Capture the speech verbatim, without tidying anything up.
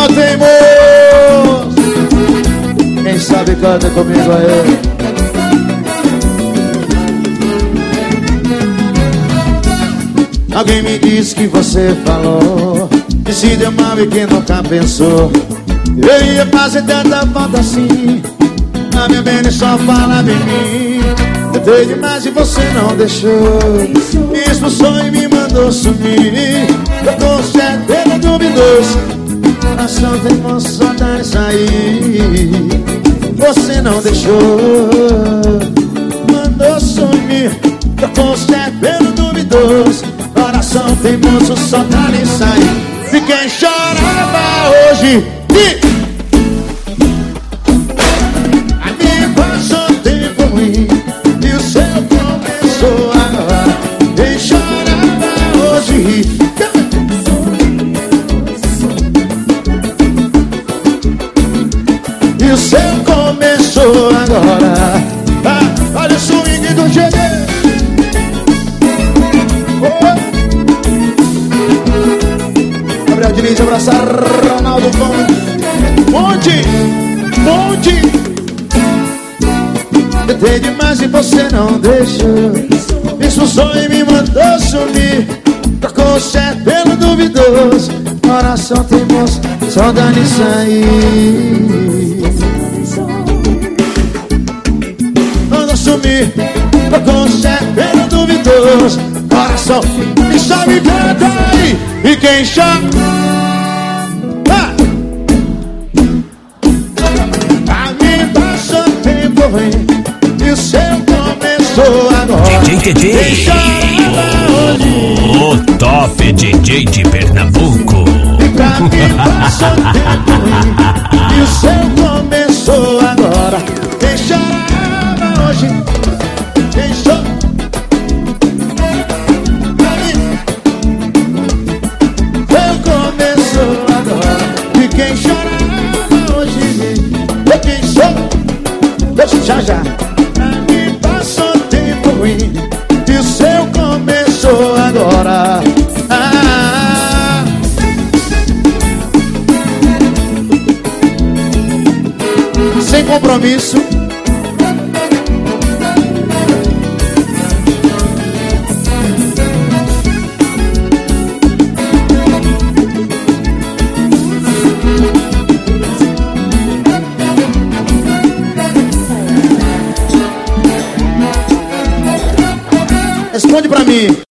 só teimoso. Quem sabe canta comigo aí. Alguém me disse que você falou que se deu mal e que nunca pensou. Eu ia fazer tanta falta assim. A minha bem só falava em mim. Tentei demais e você não deixou. Me expulsou e me mandou sumir. Eu tô certo, pelo duvidoso. Coração teimoso, só dá em sair. Você não deixou, mandou sumir. Eu tô certo, pelo duvidoso. Coração teimoso, só dá em sair. E quem chorava hoje e a minha passou tempo ruim e o seu começou agora. Quem chorava hoje e o seu começou agora. Ah, olha o swing do G D. Gabriel Diniz, abraçar Ronaldo Monte, Monte. Tentei demais e você não deixou. Me expulsou e me mandou sumir. Trocou certo pelo duvidoso. Coração teimoso, só dá-lhe sair. Mandou sumir. Trocou certo pelo duvidoso. Coração, e sabe canta aí. E quem chama ah! A mim passou tempo ruim e o seu começou agora. D J T J, o top D J de Pernambuco. E pra mim passou tempo ruim e o seu começou agora. Quem chorava hoje, quem chorava quem chorava hoje, eu quem sou, deixa já já. Pra mim passou tempo ruim e o seu começou agora. Ah, sem compromisso. Responde pra mim.